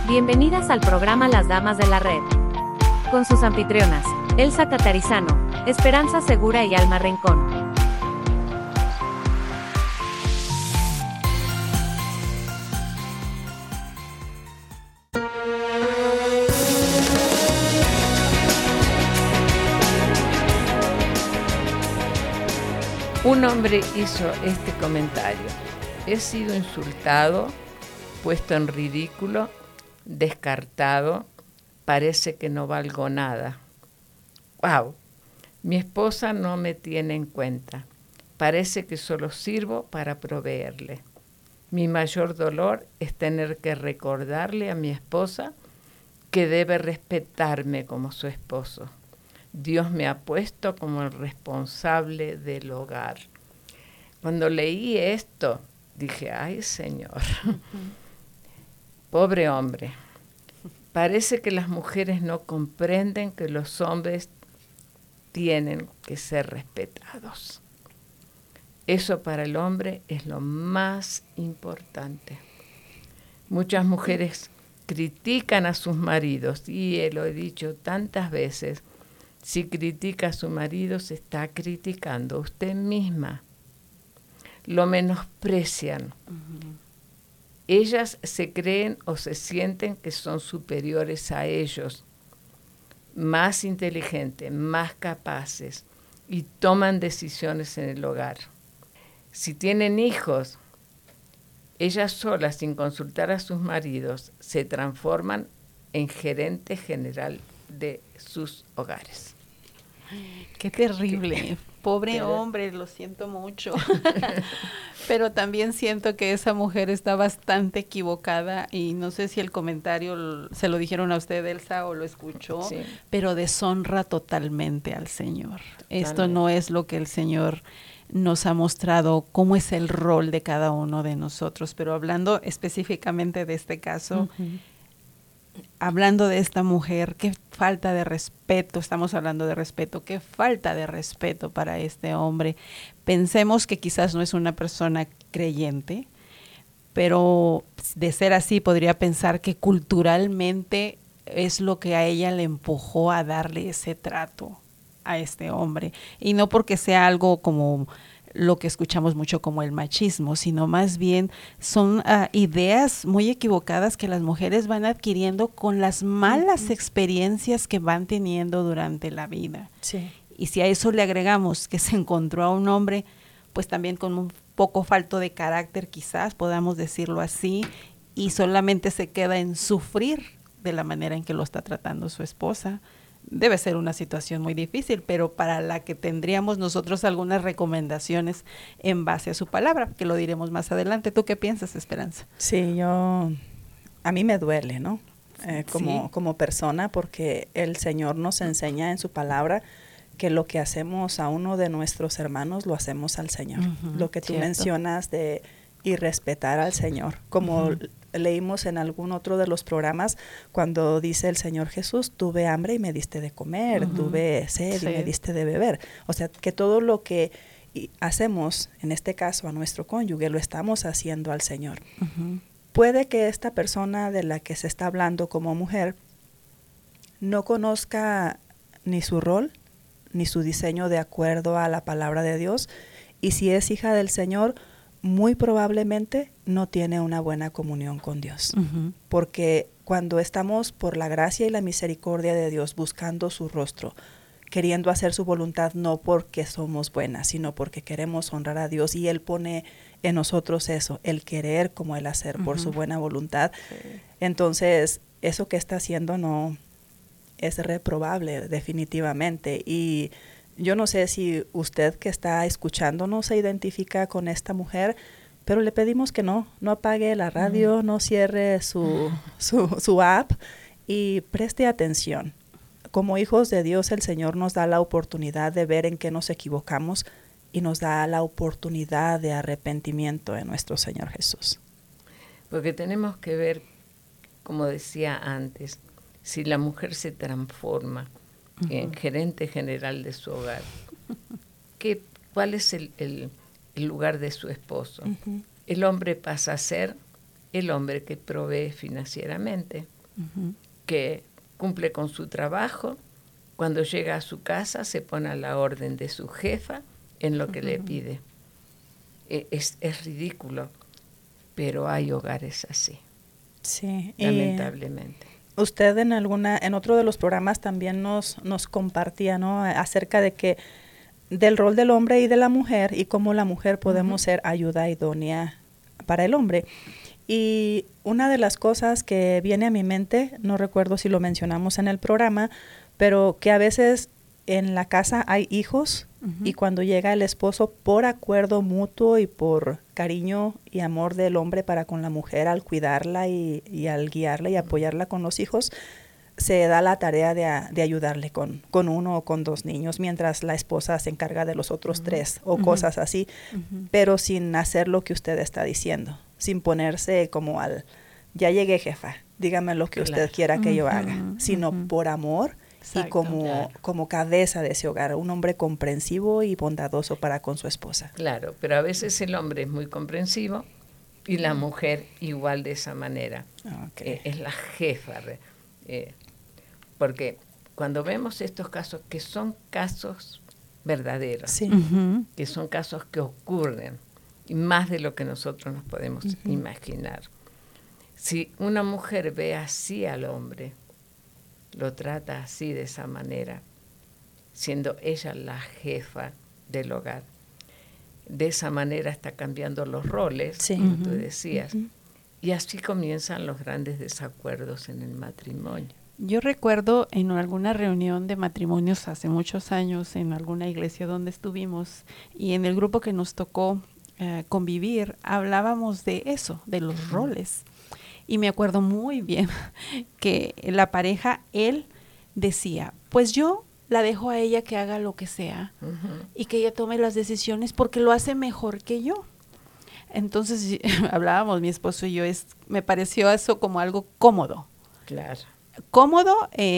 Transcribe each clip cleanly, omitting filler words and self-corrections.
Bienvenidas al programa Las Damas de la Red. Con sus anfitrionas, Elsa Catarizano, Esperanza Segura y Alma Rincón. Un hombre hizo este comentario: he sido insultado, puesto en ridículo, descartado, parece que no valgo nada. ¡Wow! Mi esposa no me tiene en cuenta. Parece que solo sirvo para proveerle. Mi mayor dolor es tener que recordarle a mi esposa que debe respetarme como su esposo. Dios me ha puesto como el responsable del hogar. Cuando leí esto, dije, ay, Señor, pobre hombre. Parece que las mujeres no comprenden que los hombres tienen que ser respetados. Eso para el hombre es lo más importante. Muchas mujeres critican a sus maridos, y lo he dicho tantas veces. Si critica a su marido, se está criticando a usted misma. Lo menosprecian. Ellas se creen o se sienten que son superiores a ellos, más inteligentes, más capaces, y toman decisiones en el hogar. Si tienen hijos, ellas solas, sin consultar a sus maridos, se transforman en gerente general de sus hogares. Qué terrible. Pobre hombre, lo siento mucho. Pero también siento que esa mujer está bastante equivocada, y no sé si el comentario se lo dijeron a usted, Elsa, o lo escuchó, sí, pero deshonra totalmente al Señor. Totalmente. Esto no es lo que el Señor nos ha mostrado, cómo es el rol de cada uno de nosotros. Pero hablando específicamente de este caso, hablando de esta mujer, qué falta de respeto, estamos hablando de respeto, qué falta de respeto para este hombre. Pensemos que quizás no es una persona creyente, pero de ser así podría pensar que culturalmente es lo que a ella le empujó a darle ese trato a este hombre. Y no porque sea algo como lo que escuchamos mucho como el machismo, sino más bien son ideas muy equivocadas que las mujeres van adquiriendo con las malas experiencias que van teniendo durante la vida. Sí. Y si a eso le agregamos que se encontró a un hombre, pues también con un poco falto de carácter, quizás podamos decirlo así, y solamente se queda en sufrir de la manera en que lo está tratando su esposa. Debe ser una situación muy difícil, pero para la que tendríamos nosotros algunas recomendaciones en base a su palabra, que lo diremos más adelante. ¿Tú qué piensas, Esperanza? Sí, a mí me duele, ¿no? Como persona, porque el Señor nos enseña en su palabra que lo que hacemos a uno de nuestros hermanos lo hacemos al Señor. Lo que tú mencionas de irrespetar al Señor, como leímos en algún otro de los programas, cuando dice el Señor Jesús, tuve hambre y me diste de comer, tuve sed y me diste de beber. O sea, que todo lo que hacemos, en este caso a nuestro cónyuge, lo estamos haciendo al Señor. Puede que esta persona de la que se está hablando como mujer no conozca ni su rol, ni su diseño de acuerdo a la palabra de Dios, y si es hija del Señor, muy probablemente no tiene una buena comunión con Dios. Porque cuando estamos por la gracia y la misericordia de Dios buscando su rostro, queriendo hacer su voluntad, no porque somos buenas, sino porque queremos honrar a Dios, y Él pone en nosotros eso, el querer como el hacer por su buena voluntad. Entonces, eso que está haciendo no es reprobable definitivamente. Y yo no sé si usted que está escuchándonos se identifica con esta mujer, pero le pedimos que no apague la radio, no cierre su app, y preste atención. Como hijos de Dios, el Señor nos da la oportunidad de ver en qué nos equivocamos, y nos da la oportunidad de arrepentimiento en nuestro Señor Jesús. Porque tenemos que ver, como decía antes, si la mujer se transforma en gerente general de su hogar, ¿cuál es el lugar de su esposo? El hombre pasa a ser el hombre que provee financieramente. que cumple con su trabajo, cuando llega a su casa se pone a la orden de su jefa en lo que le pide. Es ridículo, pero hay hogares así. Sí, lamentablemente. Usted en otro de los programas también nos compartía, ¿no?, acerca de que del rol del hombre y de la mujer y cómo la mujer podemos ser ayuda idónea para el hombre. Y una de las cosas que viene a mi mente, no recuerdo si lo mencionamos en el programa, pero que a veces en la casa hay hijos y cuando llega el esposo, por acuerdo mutuo y por cariño y amor del hombre para con la mujer, al cuidarla y al guiarla y apoyarla con los hijos, se da la tarea de ayudarle con uno o con 2 niños, mientras la esposa se encarga de los otros 3 o cosas así, pero sin hacer lo que usted está diciendo, sin ponerse como ya llegué, jefa, dígame lo que usted quiera que yo haga, sino por amor. Exacto, y como cabeza de ese hogar, un hombre comprensivo y bondadoso para con su esposa. Claro, pero a veces el hombre es muy comprensivo y la mujer igual de esa manera. Okay. Es la jefa. Porque cuando vemos estos casos, que son casos verdaderos, sí. Que son casos que ocurren, y más de lo que nosotros nos podemos imaginar. Si una mujer ve así al hombre, lo trata así, de esa manera, siendo ella la jefa del hogar, de esa manera está cambiando los roles, sí. Como tú decías, y así comienzan los grandes desacuerdos en el matrimonio. Yo recuerdo en alguna reunión de matrimonios hace muchos años en alguna iglesia donde estuvimos, y en el grupo que nos tocó convivir, hablábamos de eso, de los roles. Y me acuerdo muy bien que la pareja, él decía, pues yo la dejo a ella que haga lo que sea y que ella tome las decisiones porque lo hace mejor que yo. Entonces hablábamos, mi esposo y yo, me pareció eso como algo cómodo. Claro. Cómodo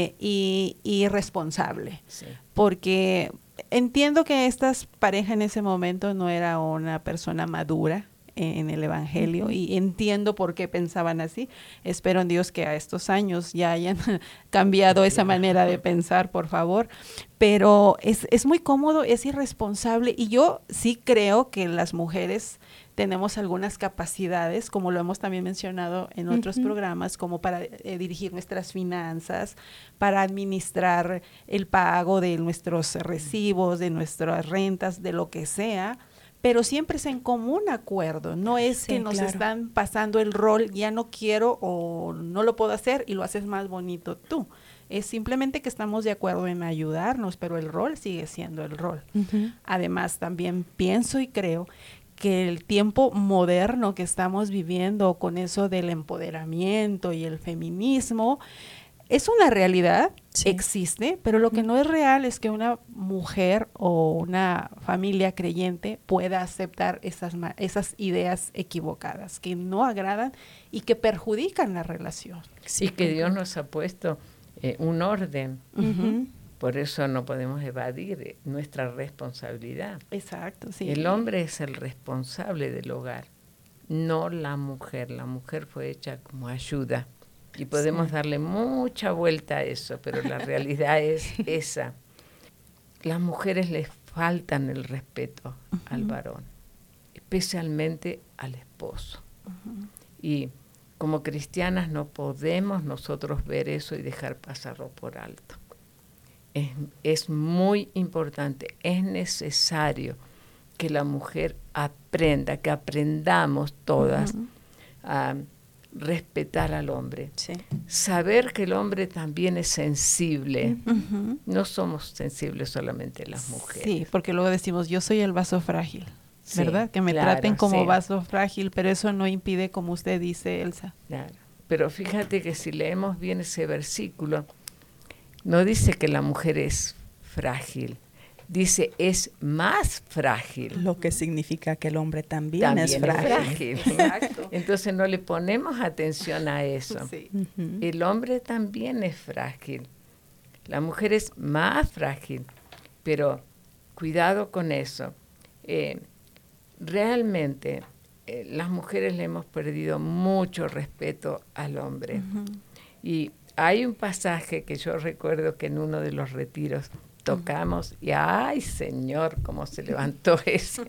y responsable. Sí. Porque entiendo que esta pareja en ese momento no era una persona madura en el evangelio, y entiendo por qué pensaban así. Espero en Dios que a estos años ya hayan cambiado esa manera de pensar, por favor, pero es muy cómodo, es irresponsable, y yo sí creo que las mujeres tenemos algunas capacidades, como lo hemos también mencionado en otros programas, como para dirigir nuestras finanzas, para administrar el pago de nuestros recibos, de nuestras rentas, de lo que sea, pero siempre es en común acuerdo, no es que nos están pasando el rol, ya no quiero o no lo puedo hacer y lo haces más bonito tú. Es simplemente que estamos de acuerdo en ayudarnos, pero el rol sigue siendo el rol. Además, también pienso y creo que el tiempo moderno que estamos viviendo con eso del empoderamiento y el feminismo es una realidad, existe, pero lo que no es real es que una mujer o una familia creyente pueda aceptar esas ideas equivocadas que no agradan y que perjudican la relación. Sí, que Dios nos ha puesto un orden. Por eso no podemos evadir nuestra responsabilidad. Exacto, sí. El hombre es el responsable del hogar, no la mujer. La mujer fue hecha como ayuda. Y podemos darle mucha vuelta a eso, pero la realidad es esa. Las mujeres les faltan el respeto al varón, especialmente al esposo. Y como cristianas no podemos nosotros ver eso y dejar pasarlo por alto. Es muy importante, es necesario que la mujer aprenda, que aprendamos todas a respetar al hombre, saber que el hombre también es sensible, no somos sensibles solamente las mujeres. Sí, porque luego decimos, yo soy el vaso frágil, ¿verdad? Que me traten como vaso frágil, pero eso no impide, como usted dice, Elsa. Claro, pero fíjate que si leemos bien ese versículo, no dice que la mujer es frágil, dice es más frágil. Lo que significa que el hombre también es frágil. Exacto. Entonces no le ponemos atención a eso. Sí. El hombre también es frágil. La mujer es más frágil, pero cuidado con eso. Realmente las mujeres le hemos perdido mucho respeto al hombre. Y hay un pasaje que yo recuerdo que en uno de los retiros tocamos y ¡ay, Señor! Cómo se levantó ese.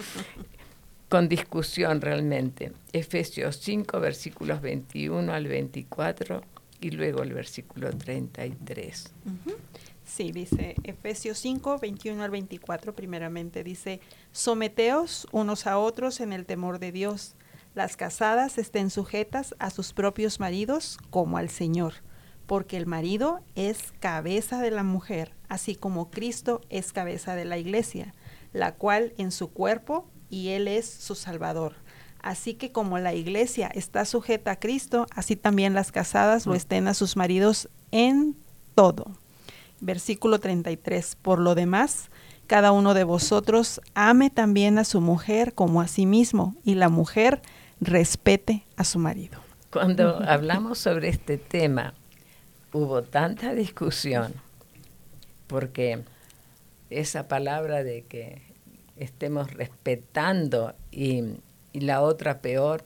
Con discusión realmente. Efesios 5, versículos 21 al 24 y luego el versículo 33. Sí, dice Efesios 5, 21 al 24, primeramente dice, someteos unos a otros en el temor de Dios. Las casadas estén sujetas a sus propios maridos como al Señor, porque el marido es cabeza de la mujer, así como Cristo es cabeza de la iglesia, la cual en su cuerpo, y Él es su Salvador. Así que como la iglesia está sujeta a Cristo, así también las casadas lo estén a sus maridos en todo. Versículo 33. Por lo demás, cada uno de vosotros ame también a su mujer como a sí mismo, y la mujer respete a su marido. Cuando hablamos sobre este tema, hubo tanta discusión, porque esa palabra de que estemos respetando y la otra peor,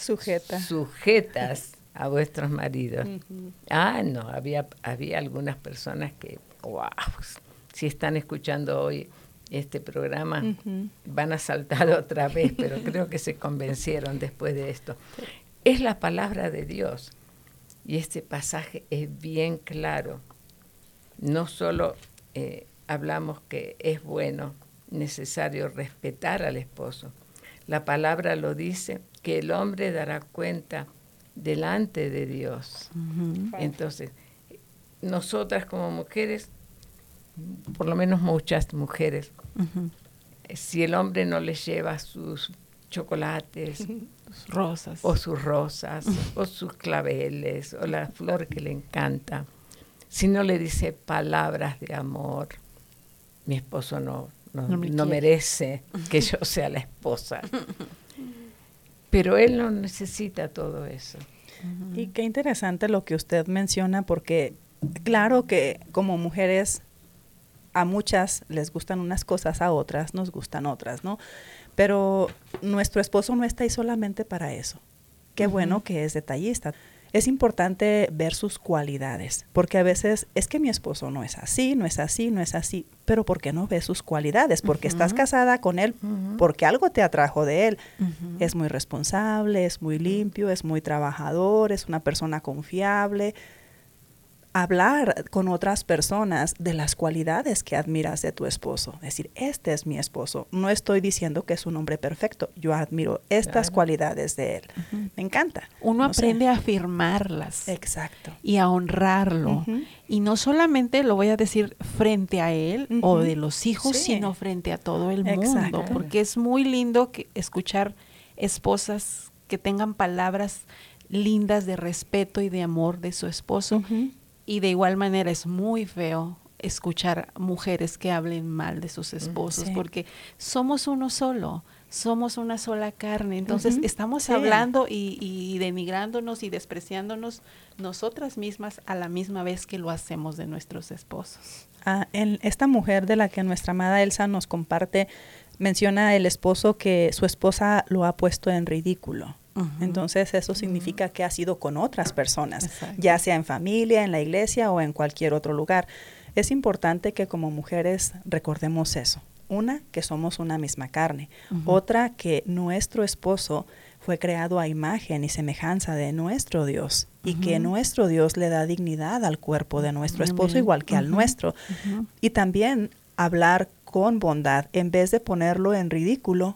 sujetas a vuestros maridos. No, había algunas personas que, wow, si están escuchando hoy este programa, van a saltar otra vez, pero creo que se convencieron después de esto. Es la palabra de Dios, y este pasaje es bien claro. No solo hablamos que es bueno, necesario respetar al esposo. La palabra lo dice, que el hombre dará cuenta delante de Dios. Entonces, nosotras como mujeres, por lo menos muchas mujeres, si el hombre no les lleva sus chocolates, Rosas. o sus rosas, o sus claveles, o la flor que le encanta, si no le dice palabras de amor, mi esposo no merece que yo sea la esposa. Pero él no necesita todo eso. Y qué interesante lo que usted menciona, porque claro que como mujeres a muchas les gustan unas cosas, a otras nos gustan otras, ¿no? Pero nuestro esposo no está ahí solamente para eso. Qué bueno que es detallista. Es importante ver sus cualidades, porque a veces es que mi esposo no es así, no es así, no es así, pero ¿por qué no ves sus cualidades? Porque estás casada con él, porque algo te atrajo de él. Es muy responsable, es muy limpio, es muy trabajador, es una persona confiable. Hablar con otras personas de las cualidades que admiras de tu esposo. Decir, este es mi esposo. No estoy diciendo que es un hombre perfecto. Yo admiro estas cualidades de él. Me encanta. Uno aprende a afirmarlas. Exacto. Y a honrarlo. Y no solamente lo voy a decir frente a él o de los hijos, sino frente a todo el mundo. Porque es muy lindo escuchar esposas que tengan palabras lindas de respeto y de amor de su esposo. Y de igual manera es muy feo escuchar mujeres que hablen mal de sus esposos, porque somos uno solo, somos una sola carne. Entonces estamos hablando y denigrándonos y despreciándonos nosotras mismas a la misma vez que lo hacemos de nuestros esposos. En esta mujer de la que nuestra amada Elsa nos comparte, menciona el esposo que su esposa lo ha puesto en ridículo. Entonces eso significa que ha sido con otras personas, ya sea en familia, en la iglesia o en cualquier otro lugar. Es importante que como mujeres recordemos eso. Una, que somos una misma carne. Otra, que nuestro esposo fue creado a imagen y semejanza de nuestro Dios y que nuestro Dios le da dignidad al cuerpo de nuestro esposo igual que al nuestro. Y también hablar con bondad en vez de ponerlo en ridículo.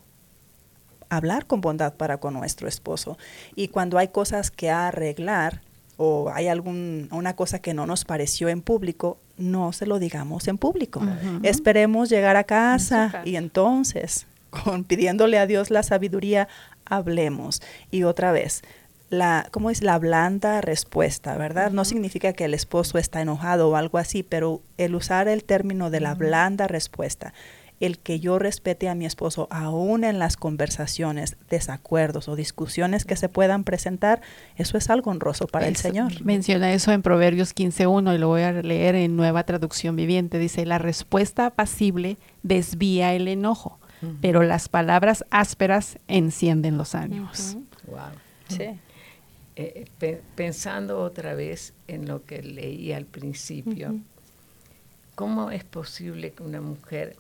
Hablar con bondad para con nuestro esposo. Y cuando hay cosas que arreglar o hay una cosa que no nos pareció en público, no se lo digamos en público. Esperemos llegar a casa y entonces, pidiéndole a Dios la sabiduría, hablemos. Y otra vez, ¿cómo es? La blanda respuesta, ¿verdad? No significa que el esposo está enojado o algo así, pero el usar el término de la blanda respuesta, el que yo respete a mi esposo aún en las conversaciones, desacuerdos o discusiones que se puedan presentar, eso es algo honroso para el Señor. Menciona eso en Proverbios 15:1 y lo voy a leer en Nueva Traducción Viviente. Dice, la respuesta apacible desvía el enojo, pero las palabras ásperas encienden los ánimos. Wow. Sí. pensando otra vez en lo que leí al principio, ¿cómo es posible que una mujer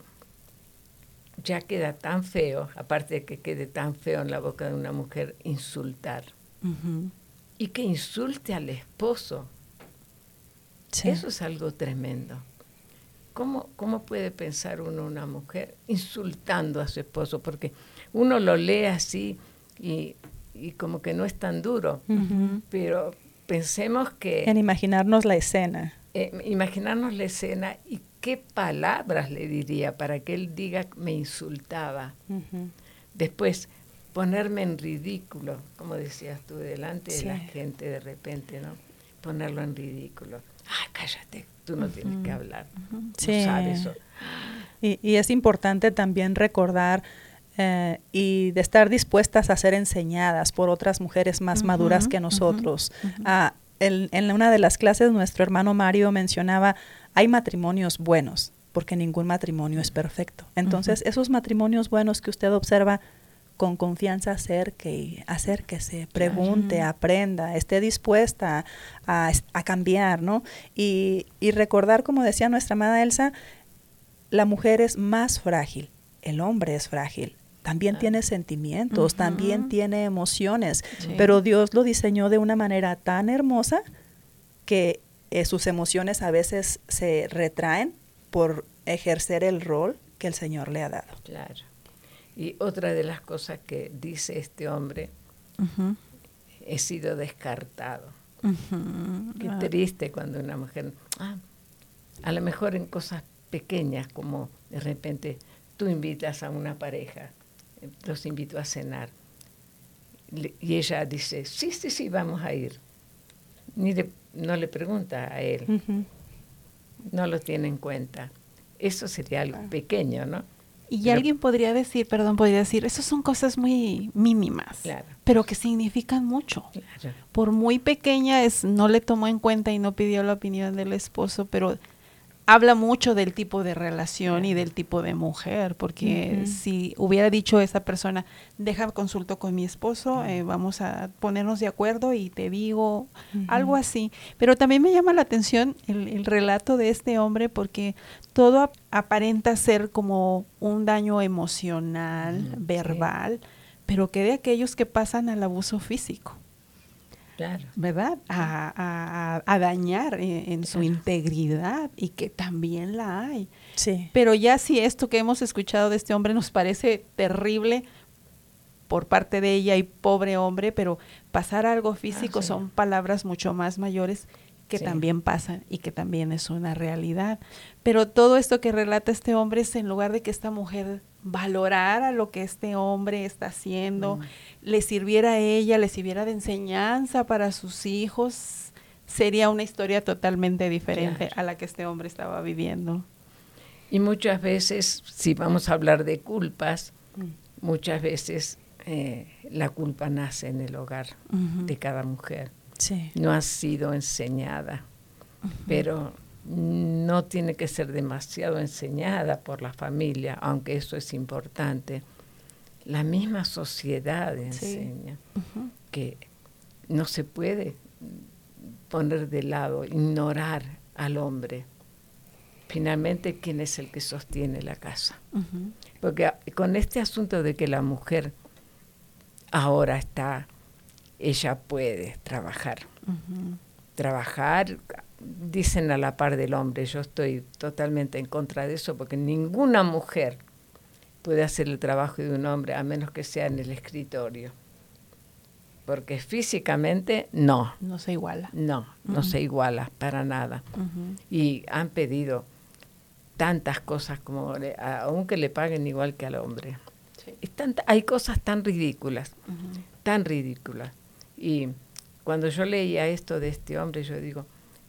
ya queda tan feo, aparte de que quede tan feo en la boca de una mujer, insultar? Y que insulte al esposo. Sí. Eso es algo tremendo. ¿Cómo puede pensar uno una mujer insultando a su esposo? Porque uno lo lee así y como que no es tan duro, pero pensemos que... En imaginarnos la escena. Imaginarnos la escena y qué palabras le diría para que él diga me insultaba. Después, ponerme en ridículo, como decías tú, delante de la gente de repente, ¿no? Ponerlo en ridículo. ¡Ay, cállate! Tú no tienes que hablar. Sí. No sabes eso. Y es importante también recordar y de estar dispuestas a ser enseñadas por otras mujeres más maduras que nosotros. En una de las clases nuestro hermano Mario mencionaba, hay matrimonios buenos, porque ningún matrimonio es perfecto. Entonces, esos matrimonios buenos que usted observa, con confianza acérquese, pregunte, aprenda, esté dispuesta a cambiar, ¿no? Y recordar, como decía nuestra amada Elsa, la mujer es más frágil, el hombre es frágil. También tiene sentimientos, también tiene emociones, pero Dios lo diseñó de una manera tan hermosa que sus emociones a veces se retraen por ejercer el rol que el Señor le ha dado. Claro. Y otra de las cosas que dice este hombre, he sido descartado. Qué triste cuando una mujer, a lo mejor en cosas pequeñas, como de repente tú invitas a una pareja, los invito a cenar, y ella dice, sí, vamos a ir. No le pregunta a él, no lo tiene en cuenta. Eso sería algo pequeño, ¿no? Y alguien podría decir, esas son cosas muy mínimas, claro, pero que significan mucho. Claro. Por muy pequeña no le tomó en cuenta y no pidió la opinión del esposo, pero habla mucho del tipo de relación y del tipo de mujer, porque si hubiera dicho esa persona, consulto con mi esposo, vamos a ponernos de acuerdo y te digo algo así. Pero también me llama la atención el relato de este hombre, porque todo aparenta ser como un daño emocional, verbal, pero que de aquellos que pasan al abuso físico. Claro. ¿Verdad? A dañar en su integridad, y que también la hay. Sí. Pero ya si esto que hemos escuchado de este hombre nos parece terrible por parte de ella y pobre hombre, pero pasar a algo físico son palabras mucho más mayores que también pasan y que también es una realidad. Pero todo esto que relata este hombre es en lugar de que esta mujer valorara lo que este hombre está haciendo, le sirviera a ella, le sirviera de enseñanza para sus hijos, sería una historia totalmente diferente a la que este hombre estaba viviendo. Y muchas veces, si vamos a hablar de culpas, muchas veces la culpa nace en el hogar de cada mujer. Sí. No ha sido enseñada, pero no tiene que ser demasiado enseñada por la familia, aunque eso es importante. La misma sociedad enseña que no se puede poner de lado, ignorar al hombre. Finalmente, ¿quién es el que sostiene la casa? Porque con este asunto de que la mujer ahora ella puede trabajar. Trabajar, dicen a la par del hombre. Yo estoy totalmente en contra de eso, porque ninguna mujer puede hacer el trabajo de un hombre a menos que sea en el escritorio. Porque físicamente no. No se iguala. No se iguala para nada. Y han pedido tantas cosas como aunque le paguen igual que al hombre. Sí. Hay cosas tan ridículas, tan ridículas. Y cuando yo leía esto de este hombre, yo digo,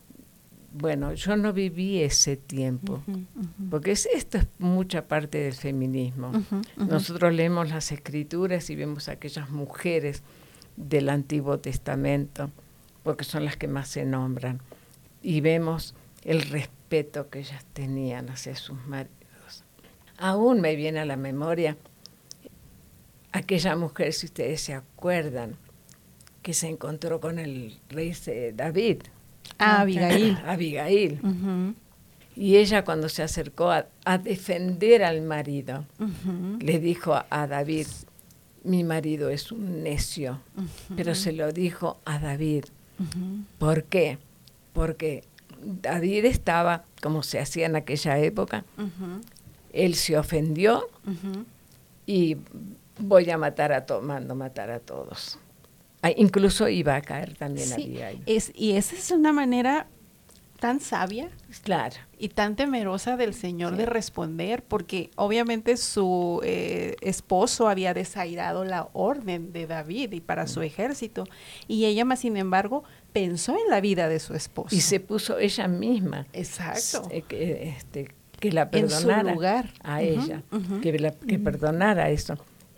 bueno, yo no viví ese tiempo, porque esto es mucha parte del feminismo. Nosotros leemos las escrituras y vemos a aquellas mujeres del Antiguo Testamento, porque son las que más se nombran, y vemos el respeto que ellas tenían hacia sus maridos. Aún me viene a la memoria aquella mujer, si ustedes se acuerdan, que se encontró con el rey David. Abigail. Abigail. Ujú, Y ella cuando se acercó a defender al marido, ujú, le dijo a David, mi marido es un necio, pero se lo dijo a David. ujú, ¿Por qué? Porque David estaba, como se hacía en aquella época, ujú, él se ofendió ujú. y voy a mando matar a todos. Ah, incluso iba a caer también Sí, Abigail. y esa es una manera tan sabia Claro. y tan temerosa del Señor Sí. de responder, porque obviamente su esposo había desairado la orden de David y para su ejército, y ella más sin embargo pensó en la vida de su esposo. Y se puso ella misma Exacto. que la En su perdonara lugar. a Ujú, ella, ujú. que perdonara eso.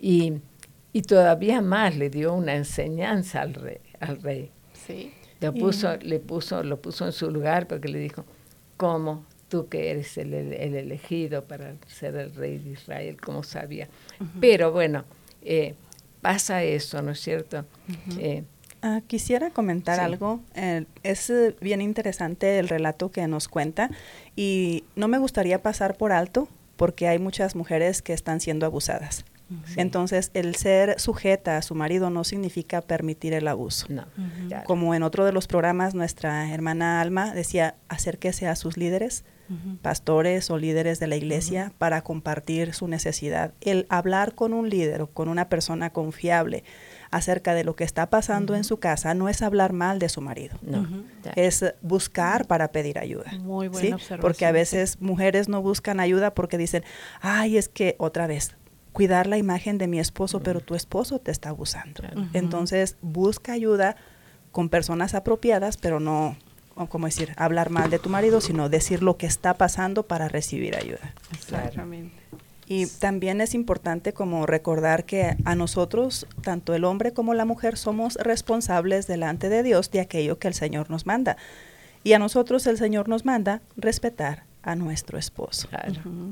Y todavía más le dio una enseñanza al rey. Sí. Lo puso en su lugar porque le dijo, ¿cómo tú que eres el elegido para ser el rey de Israel? ¿Cómo sabía? Pero bueno, pasa eso, ¿no es cierto? Quisiera comentar Sí. algo. Es bien interesante el relato que nos cuenta y no me gustaría pasar por alto porque hay muchas mujeres que están siendo abusadas. Sí. Entonces, el ser sujeta a su marido no significa permitir el abuso. No, claro. Como en otro de los programas, nuestra hermana Alma decía, acérquese a sus líderes, pastores o líderes de la iglesia para compartir su necesidad. El hablar con un líder o con una persona confiable acerca de lo que está pasando en su casa no es hablar mal de su marido. No, claro. Es buscar para pedir ayuda. Muy buena ¿sí? observación. Porque a veces mujeres no buscan ayuda porque dicen, ay, es que otra vez, cuidar la imagen de mi esposo, pero tu esposo te está abusando. Claro. Entonces, busca ayuda con personas apropiadas, pero no, como decir, hablar mal de tu marido, sino decir lo que está pasando para recibir ayuda. Exactamente. Y también es importante como recordar que a nosotros, tanto el hombre como la mujer, somos responsables delante de Dios de aquello que el Señor nos manda. Y a nosotros el Señor nos manda respetar a nuestro esposo. Claro.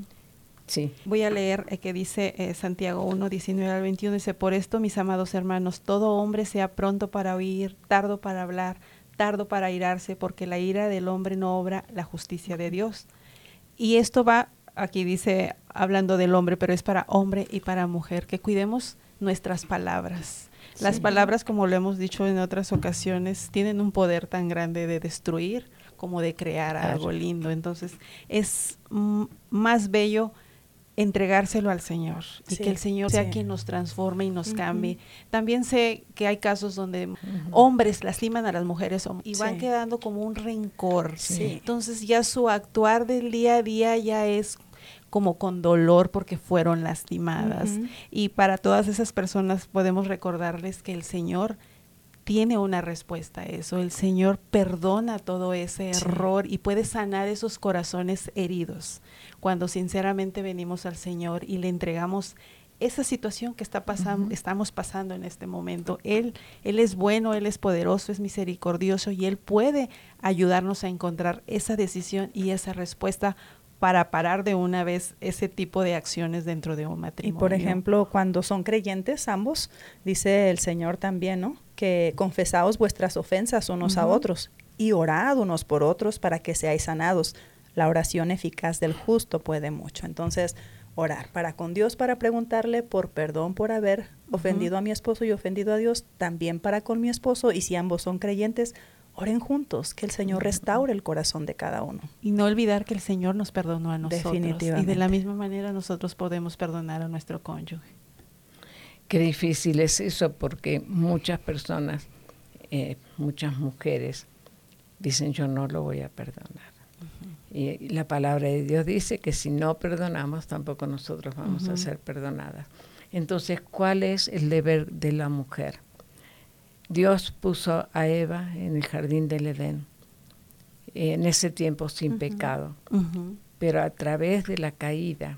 Sí. Voy a leer que dice Santiago 1, 19 al 21, dice, por esto, mis amados hermanos, todo hombre sea pronto para oír, tardo para hablar, tardo para airarse, porque la ira del hombre no obra la justicia de Dios. Y esto va, aquí dice, hablando del hombre, pero es para hombre y para mujer, que cuidemos nuestras palabras. Las palabras, como lo hemos dicho en otras ocasiones, tienen un poder tan grande de destruir como de crear algo lindo. Entonces, es más bello entregárselo al Señor y que el Señor sea quien nos transforme y nos cambie. También sé que hay casos donde hombres lastiman a las mujeres y van quedando como un rencor. Entonces ya su actuar del día a día ya es como con dolor porque fueron lastimadas. Y para todas esas personas podemos recordarles que el Señor tiene una respuesta a eso. El Señor perdona todo ese error y puede sanar esos corazones heridos. Cuando sinceramente venimos al Señor y le entregamos esa situación que estamos pasando en este momento. Él es bueno, Él es poderoso, es misericordioso y Él puede ayudarnos a encontrar esa decisión y esa respuesta para parar de una vez ese tipo de acciones dentro de un matrimonio. Y por ejemplo, cuando son creyentes ambos, dice el Señor también, ¿no? Que confesaos vuestras ofensas unos a otros y orad unos por otros para que seáis sanados. La oración eficaz del justo puede mucho. Entonces, orar para con Dios, para preguntarle por perdón por haber ofendido a mi esposo y ofendido a Dios, también para con mi esposo, y si ambos son creyentes, oren juntos, que el Señor restaure el corazón de cada uno. Y no olvidar que el Señor nos perdonó a nosotros. Definitivamente. Y de la misma manera nosotros podemos perdonar a nuestro cónyuge. Qué difícil es eso porque muchas personas, muchas mujeres dicen yo no lo voy a perdonar. Y la palabra de Dios dice que si no perdonamos tampoco nosotros vamos a ser perdonadas. Entonces, ¿cuál es el deber de la mujer? Dios puso a Eva en el jardín del Edén, en ese tiempo sin pecado, pero a través de la caída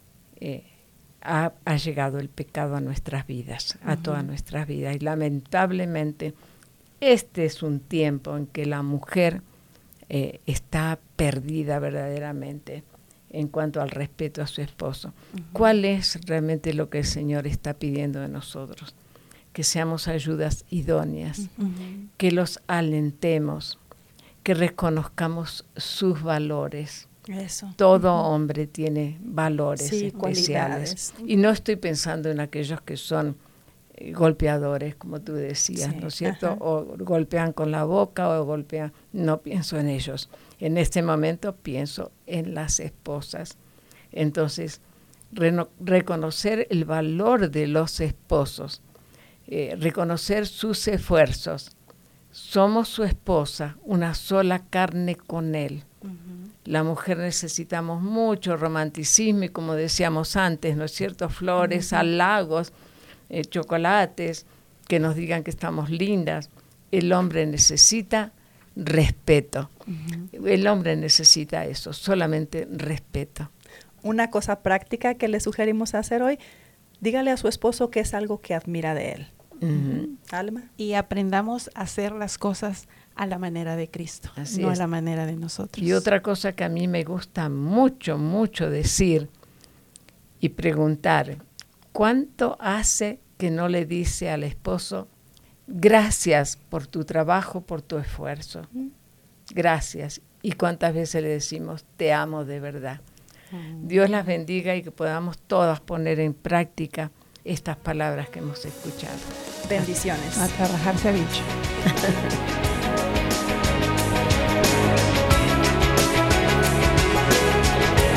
ha llegado el pecado a nuestras vidas, a todas nuestras vidas. Y lamentablemente este es un tiempo en que la mujer está perdida verdaderamente en cuanto al respeto a su esposo. ¿Cuál es realmente lo que el Señor está pidiendo de nosotros? que seamos ayudas idóneas, que los alentemos, que reconozcamos sus valores. Eso. Todo hombre tiene valores especiales. Cualidades. Y no estoy pensando en aquellos que son golpeadores, como tú decías, ¿no es cierto? O golpean con la boca o golpean. No pienso en ellos. En este momento pienso en las esposas. Entonces, reconocer el valor de los esposos, reconocer sus esfuerzos. Somos su esposa, una sola carne con él. La mujer necesitamos mucho romanticismo y, como decíamos antes, ¿no es cierto? Flores, halagos, chocolates, que nos digan que estamos lindas. El hombre necesita respeto. El hombre necesita eso, solamente respeto. Una cosa práctica que le sugerimos hacer hoy, dígale a su esposo que es algo que admira de él. Alma. Y aprendamos a hacer las cosas a la manera de Cristo, Así no es. a la manera de nosotros. Y otra cosa que a mí me gusta mucho, mucho decir y preguntar, ¿cuánto hace que no le dice al esposo, gracias por tu trabajo, por tu esfuerzo? Gracias. ¿Y cuántas veces le decimos, te amo de verdad? Dios las bendiga y que podamos todas poner en práctica estas palabras que hemos escuchado. Bendiciones. A trabajar se ha dicho.